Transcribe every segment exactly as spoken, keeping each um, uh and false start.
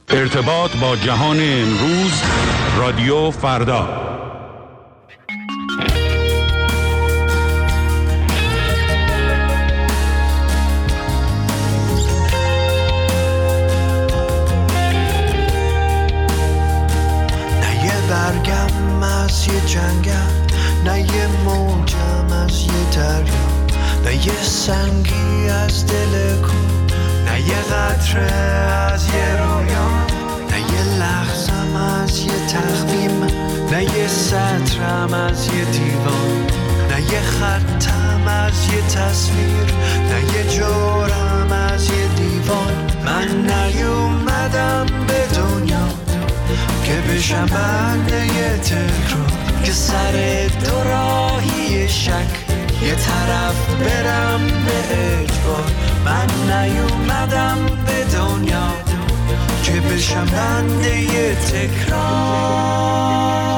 ارتباط با جهان امروز، رادیو فردا. نه یه برگم از یه جنگم، نه یه موجم از یه دریا، نه یه سنگی از دل کو، نه یه قطره از یه رویا، نه یه لحظم از یه تقویم، نه یه سطرم از یه دیوان، نه یه خطم از یه تصویر، نه یه جورم از یه دیوان. من نیومدم به دنیا که بشم بنده یه تکرار، که سر دو راهی شک یه طرف برم به اجبار. من نیومدم به دنیا که بشم بنده یه تکرار.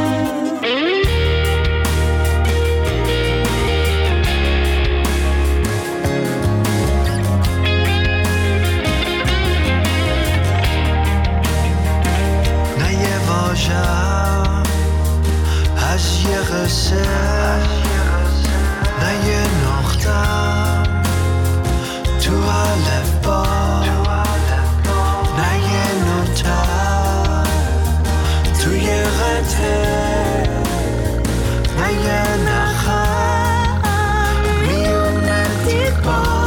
نه یه واژه‌ام از یه قصه، نه یه نقطه‌ام تو الفبا، نه یه نوتم توی قطعه، نه یه نخم میونه دیوار.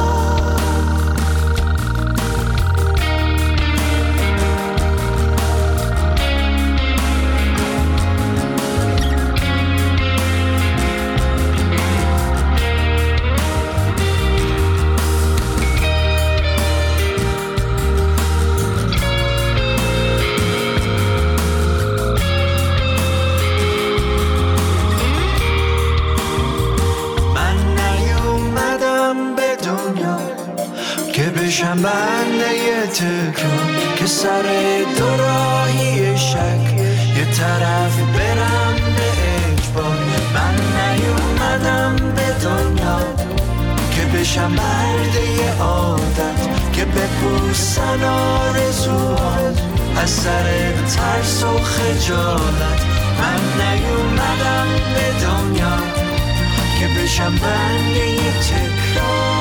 بشم بنده یه تکرار، که سر دو راهی شک یه طرف برم به اجبار. من نیومدم به دنیا که بشم برده یه عادت، که بپوسن آرزوها از سر ترس و خجالت. من نیومدم به دنیا که بشم بنده یه تکرار.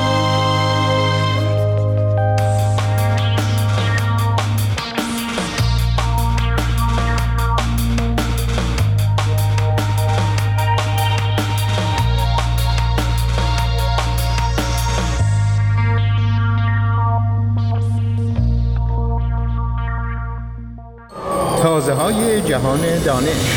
تازه‌های جهان دانش.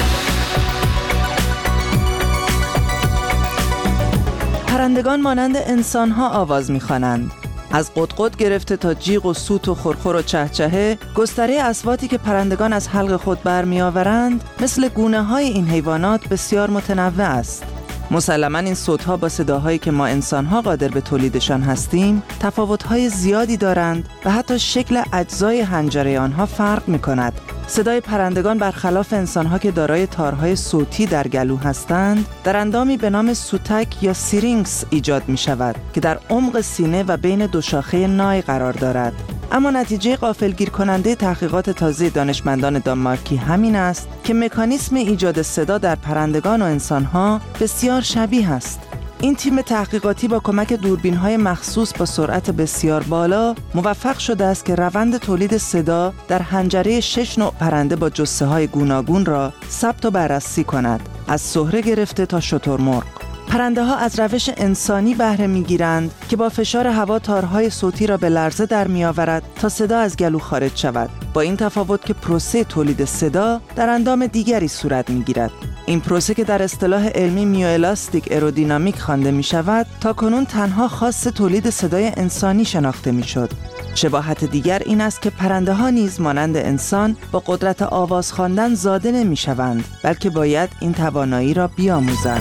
پرندگان مانند انسان‌ها آواز می‌خوانند. از قطقط گرفته تا جیغ و سوت و خرخر و چهچهه، گستره اصواتی که پرندگان از حلق خود برمی‌آورند مثل گونه‌های این حیوانات بسیار متنوع است. مسلماً این صوت‌ها با صداهایی که ما انسان‌ها قادر به تولیدشان هستیم تفاوت‌های زیادی دارند و حتی شکل اجزای حنجره آنها فرق می‌کند. صدای پرندگان برخلاف انسان‌ها که دارای تارهای صوتی در گلو هستند، در اندامی به نام سوتک یا سیرینکس ایجاد می‌شود که در عمق سینه و بین دو شاخه نای قرار دارد. اما نتیجه غافلگیر کننده تحقیقات تازه دانشمندان دانمارکی همین است که مکانیسم ایجاد صدا در پرندگان و انسان‌ها بسیار شبیه است. این تیم تحقیقاتی با کمک دوربین‌های مخصوص با سرعت بسیار بالا موفق شده است که روند تولید صدا در حنجره شش نوع پرنده با جثه‌های گوناگون را ثبت و بررسی کند، از سهره گرفته تا شترمرغ. پرنده ها از روش انسانی بهره می‌گیرند که با فشار هوا تارهای صوتی را به لرزه در می‌آورد تا صدا از گلو خارج شود، با این تفاوت که پروسه تولید صدا در اندام دیگری صورت می‌گیرد. این پروسه که در اصطلاح علمی میوالاستیک ایرودینامیک خوانده می‌شود، تاکنون تنها خاص تولید صدای انسانی شناخته می‌شد. شباهت دیگر این است که پرنده ها نیز مانند انسان با قدرت آواز خواندن زاده نمی‌شوند، بلکه باید این توانایی را بیاموزند.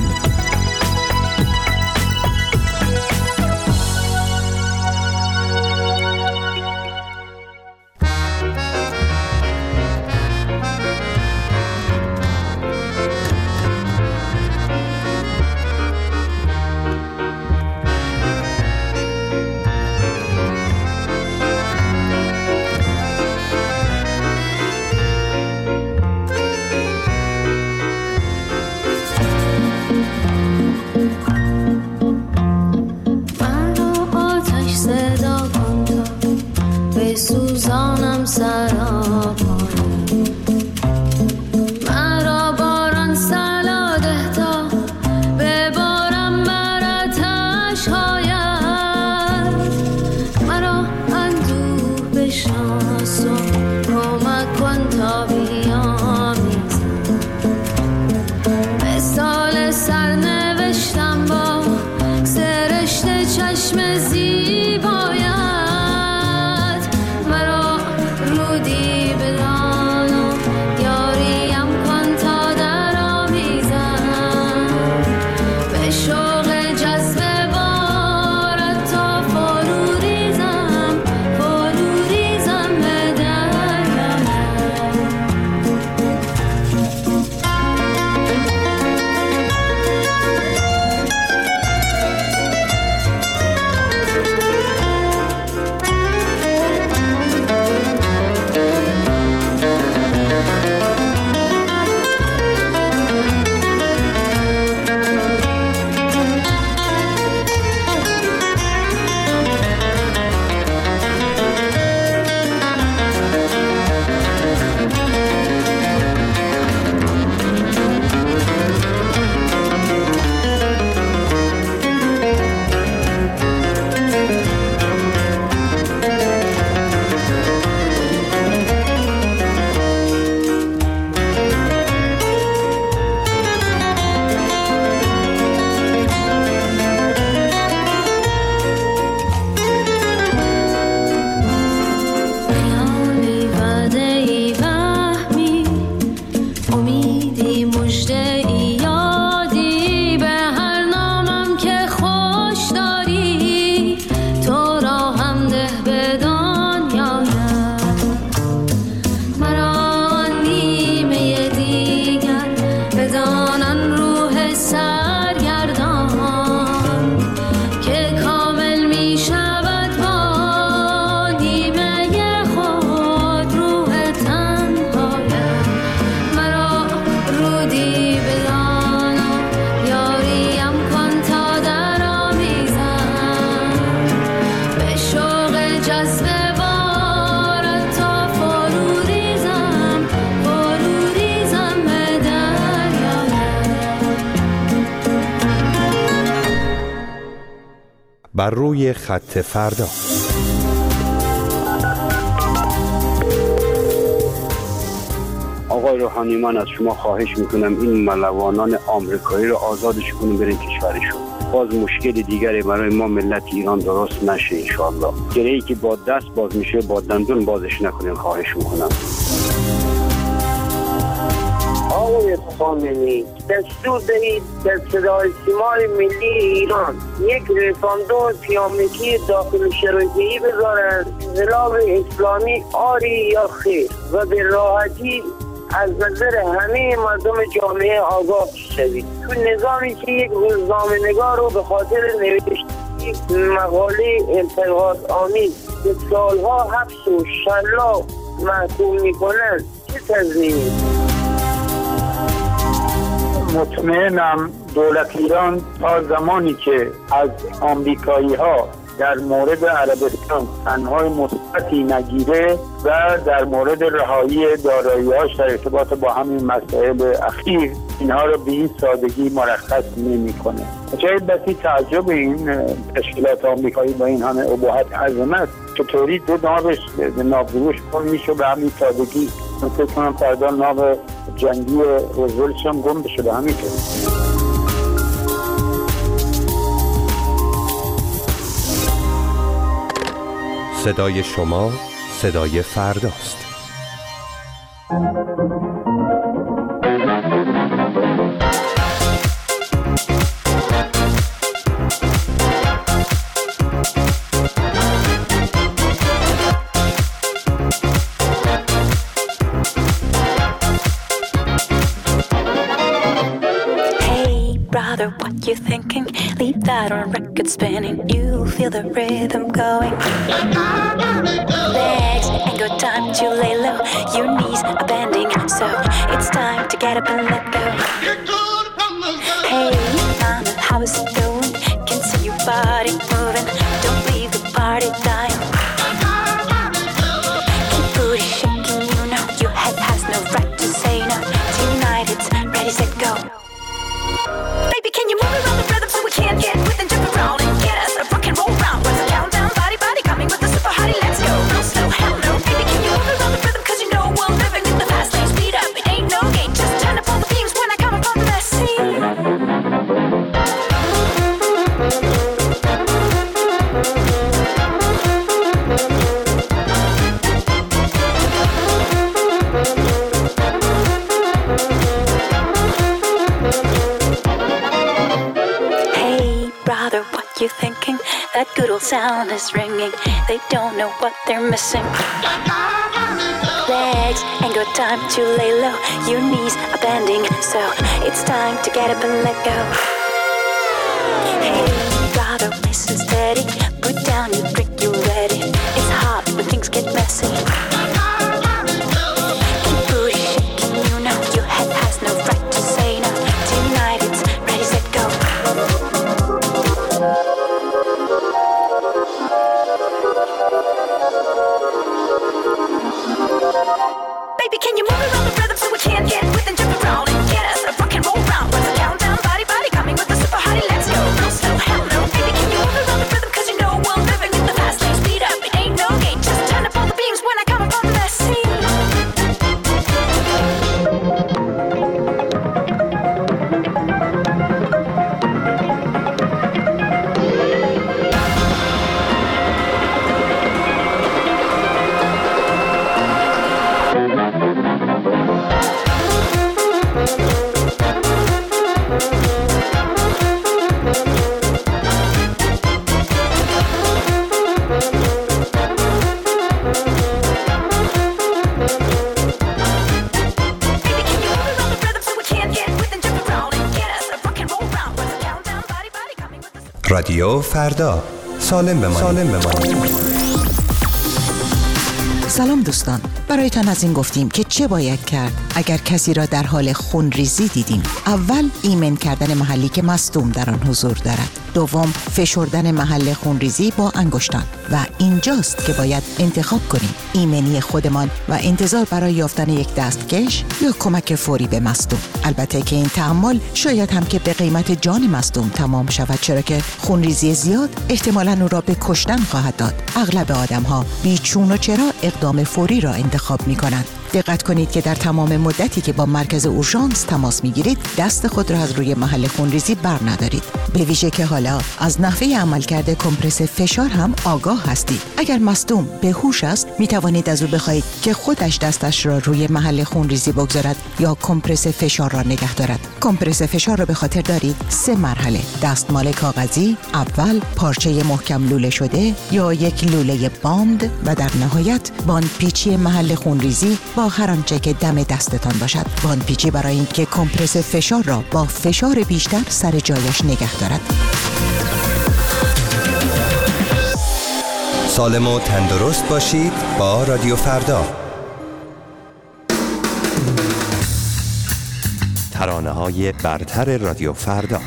می سوزانم سراپا مرا باران سلاده تا ببارم مراتش هاید مرا اندوه بشناس و کمک کن تا بیامیزم مثال سرنوشتم با سرشت چشم زیبایت مرا رودی بدان و یاریم کن تا در آمیزم به شوق جذب بارت تا فرو ریزم فرو ریزم به دریایم خیالی وعده‌ای وهمی امیدی مژده‌ای یادی به هر نامم که خوش داری تو را هم ده به دنیایم مرا آن نیمه دیگر بدانن روح سرگردان که کامل می شود با نیمه خود روح تنهایم مرا رودی بدان و یاریم کن تا در آمیزم به شوق جذب بارت تا فرو ریزم فرو ریزم به دریایم بر روی خط فردا. آقای روحانی، من از شما خواهش میکنم این ملوانان آمریکایی رو آزادش کنیم برین کشورشون. باز مشکل دیگری برای ما ملت ایران درست نشه انشاءالله. گره‌ای که با دست باز میشه با دندون بازش نکنین خواهش میکنم. آقای خامنه‌ای دستور دهید در صدای سیمای ملی ایران یک رساندو پیامکی داخل شبکه‌ای بذارند انقلاب اسلامی آری یا خیر و به راحتی از نظر همه مردم جامعه آگاه شوید. تو نظامی که یک روزنامه‌نگار رو به خاطر نوشت یک مقاله انتقاد آمیز به سالها حبس و شلاق محکوم میکنند چه تضمینی؟ مطمئنم دولت ایران تا زمانی که از آمریکایی ها در مورد عربستان تنهای مثبتی نگیره و در مورد رهایی دارایی‌هاش در ارتباط با همین مسائل اخیر اینها رو به این سادگی مرخص نمی‌کنه. جای بسی تعجب این تشکیلات آمریکایی با این همه ابهت عظمت چطوری دو نابش نابروش پر میشه به همین سادگی. من فکر کنم فردا ناب جنگی روزولتش هم گم بشه به همینطور. صدای شما صدای فرداست. What you thinking? Leave that on record spinning. You feel the rhythm going. Legs ain't got time to lay low. Your knees are bending, so it's time to get up and let go. Hey, mama, how is it going? Can see your body moving. Don't leave the party dying. good old sound is ringing. They don't know what they're missing. Legs ain't got time to lay low. Your knees are bending, so it's time to get up and let go. Hey, gotta listen steady. Put down your drink, you're ready. It's hot when things get messy. Keep booty shaking, you know your head has no right to say no. Tonight it's ready, set, go. Baby, can you move around the rhythm so we can't get with and jump around and get us a rock and roll round? What's the countdown? Body, body coming with the super hottie. Let's go. No slow, hell no. Baby, can you move around the rhythm? Cause you know we're living in the fast lane. Speed up, it ain't no game. Just turn up all the beams when I come up on the scene. رادیو فردا، سالم بمانید. سالم بمانید. سلام دوستان، برایتان از این گفتیم که چه باید کرد اگر کسی را در حال خونریزی دیدیم. اول ایمن کردن محلی که مصدوم در آن حضور دارد. دوم فشردن محل خونریزی با انگشتان و اینجاست که باید انتخاب کنیم ایمنی خودمان و انتظار برای یافتن یک دستکش یا کمک فوری به مصدوم. البته که این تعامل شاید هم که به قیمت جان مصدوم تمام شود، چرا که خونریزی زیاد احتمالاً او را به کشتن خواهد داد. اغلب آدم‌ها بیچون و چرا اقدام فوری را انتخاب می‌کنند. دقت کنید که در تمام مدتی که با مرکز اورژانس تماس میگیرید دست خود را از روی محل خونریزی بر ندارید. به ویژه که حالا از نحوه عملکرد کمپرس فشار هم آگاه هستید. اگر مصدوم به هوش است می توانید از او بخواهید که خودش دستش را روی محل خونریزی بگذارد یا کمپرس فشار را نگه دارد. کمپرس فشار را به خاطر دارید سه مرحله: دستمال کاغذی، اول پارچه محکم لوله شده یا یک لوله باند و در نهایت باندپیچی محل خونریزی با هر آنچه که دم دستتان باشد. باندپیچی برای اینکه کمپرس فشار را با فشار بیشتر سر جایش نگه دارد. سالم و تندرست باشید با رادیو فردا. ترانه‌های برتر رادیو فردا.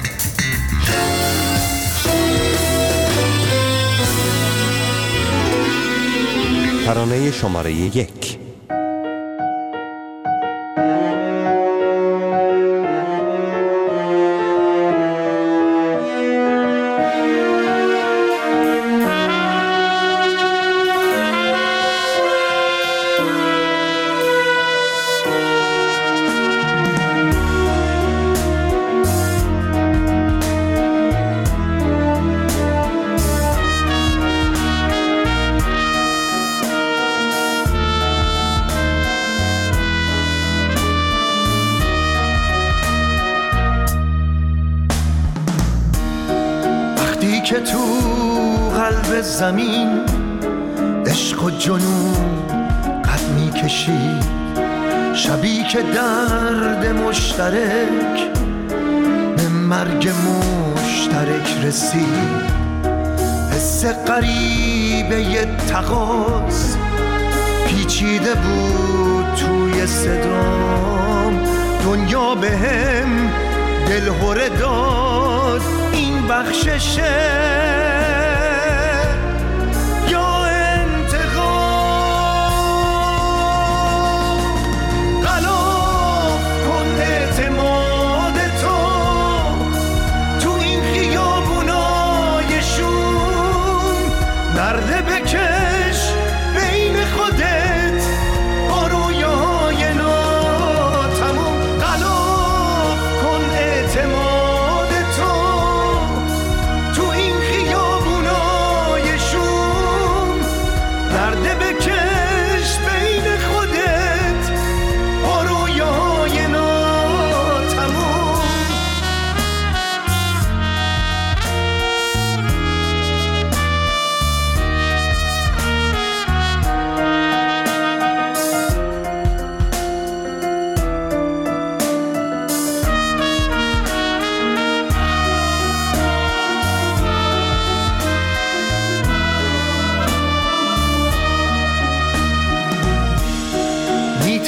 ترانه شماره یک. که تو قلب زمین عشق و جنون قد می کشید، شبی که درد مشترک به مرگ مشترک رسید. حس غریبه ی تقاص پیچیده بود توی صدام، دنیا به هم دلهره داد این بخششه یا انتقام. غلاف کن اعتماد تو تو این خیابونای شوم، نرده بکش بین خودت با رویاهای ناتموم. غلاف کن اعتماد تو تو این خیابونای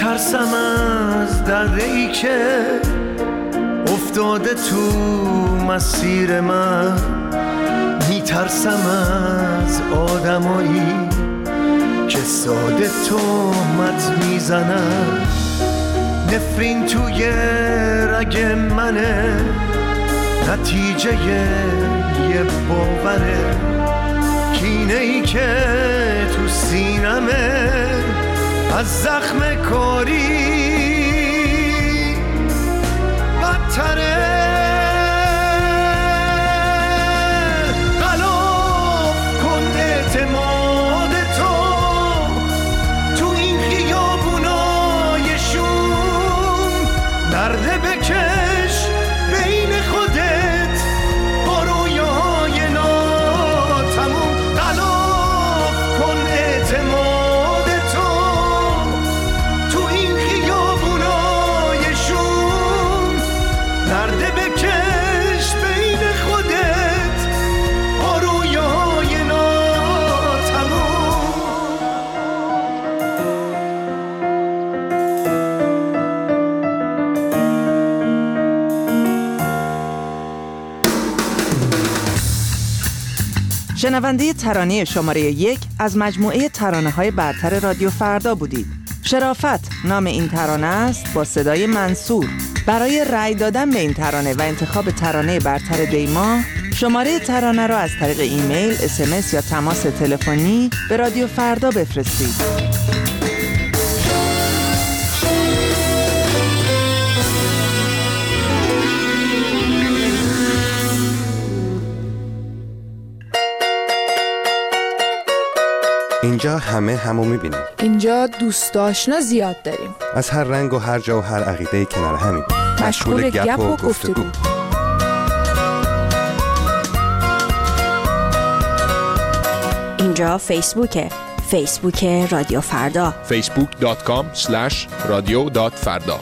میترسم از دره‌ای که افتاده تو مسیر من، میترسم از آدمایی که ساده تهمت میزنن. نفرین توی رگ منه، نتیجه یه باوره، کینه ای که تو سینمه از زخم کاری بدتره. غلاف کن اعتماد تو تو این خیابونای شوم، درده بکش بین خودت با رویای ناتموم. غلاف کن اعتماد تو تو این خیابونای شوم، درده بکش بین خودت با رویای ناتموم. شنونده ترانه شماره یک از مجموعه ترانه‌های برتر رادیو فردا بودید. شرافت نام این ترانه است با صدای منصور. برای رأی دادن به این ترانه و انتخاب ترانه برتر دیما، شماره ترانه را از طریق ایمیل، اس ام اس یا تماس تلفنی به رادیو فردا بفرستید. اینجا همه همو میبینیم. اینجا دوست آشنا زیاد داریم. از هر رنگ و هر جا و هر عقیده‌ای کنار همیم. مشغول گپ و گفتگو. اینجا فیسبوکه. فیسبوک رادیو فردا. فیسبوک دات کام اسلش رادیو دات فردا.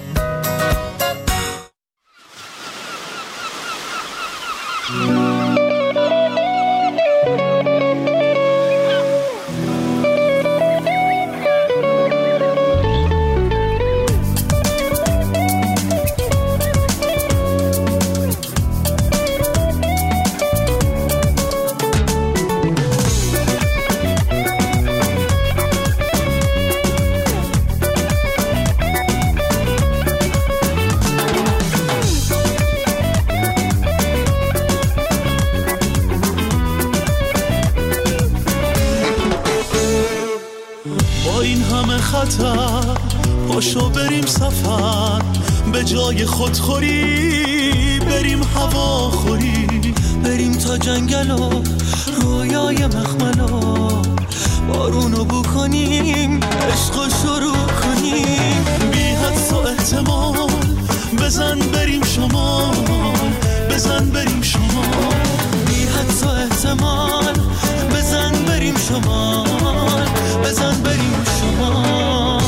پاشو بریم سفر به جای خودخوری، بریم هواخوری، بریم تا جنگل و رویای مخملا، بارونو بو کنیم، عشقو شروع کنیم، بی حدس و احتمال بزن بریم شمال، بزن بریم شمال، بی حدس و احتمال بزن بریم شمال، بزن بریم شمال.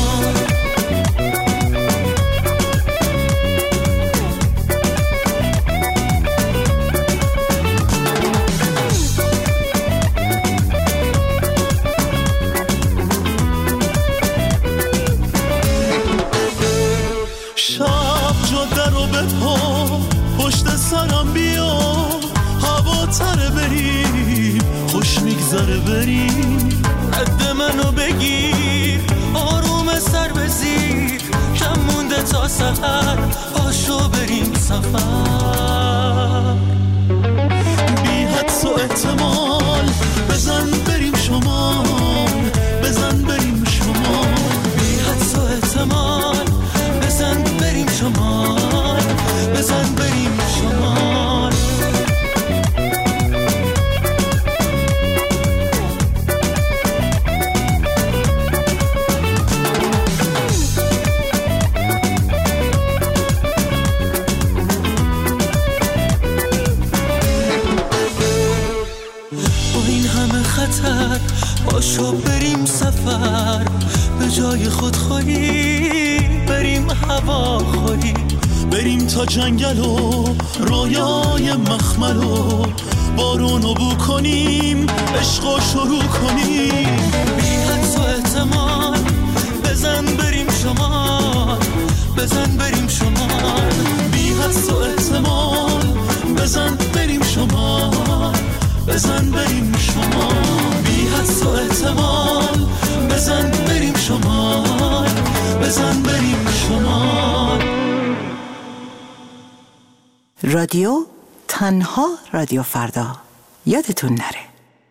پشت سرم بیا هوا تره بریم، خوش میگذره بریم، رد منو بگیر، آروم سر بزیر، کم مونده تا سحر، پاشو بریم سفر، بی حدس و احتمال بزن بریم شمال، بزن بریم شمال، بی حدس و احتمال بزن بریم شمال، بزن بریم شمال. با این همه خطر پاشو بریم سفر، به جای خودخوری بریم هواخوری، بریم تا جنگل و رویای مخمل و بارونو بو کنیم، عشقو شروع کنیم، بی حدس و احتمال بزن بریم شمال، بزن بریم شمال. رادیو تنها رادیو فردا، یادتون نره.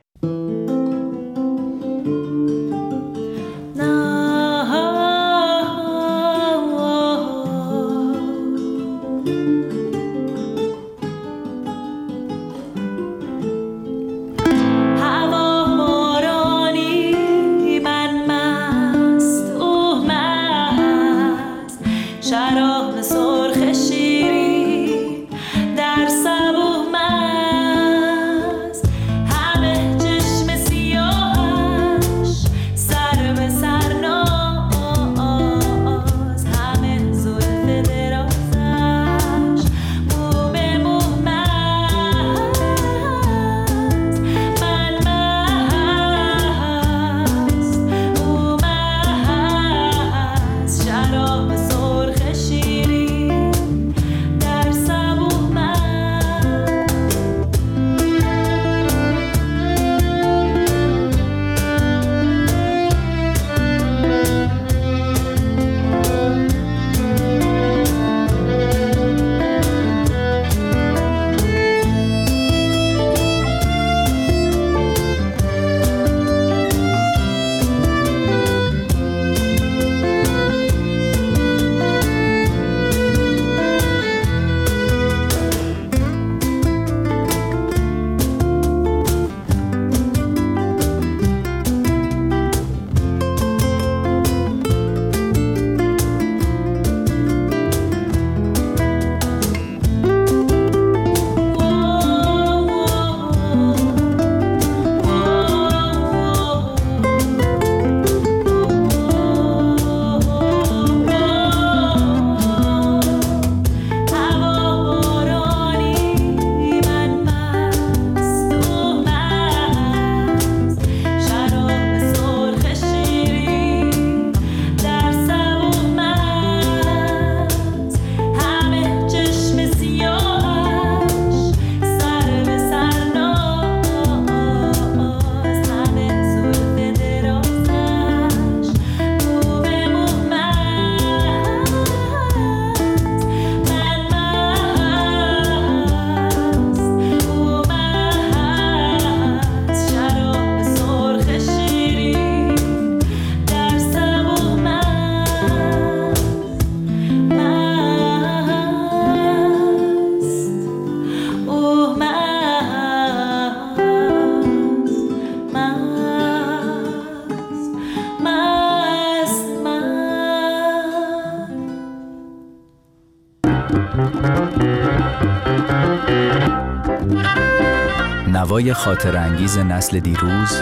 نوای خاطر انگیز نسل دیروز،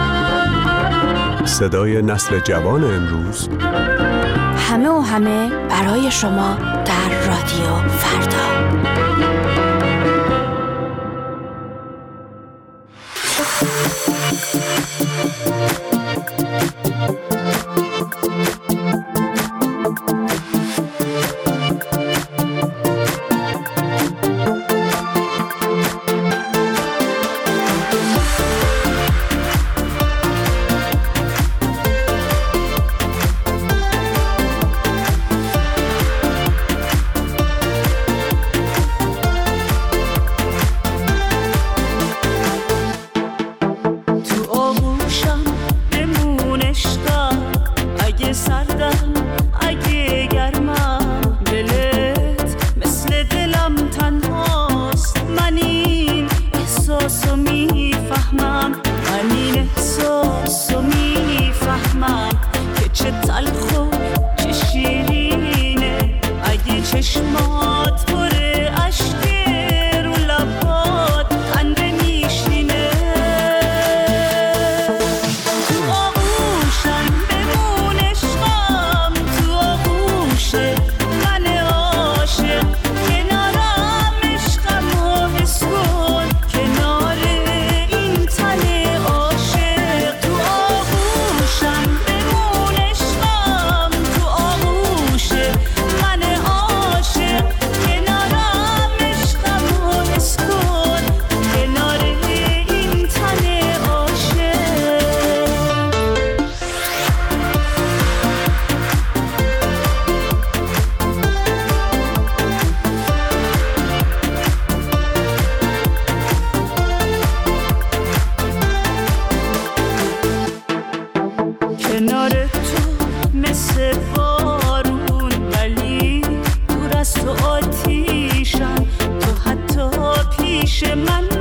صدای نسل جوان امروز، همه و همه برای شما در رادیو فردا. عشق تو آغوشم بمون عشقم پیش من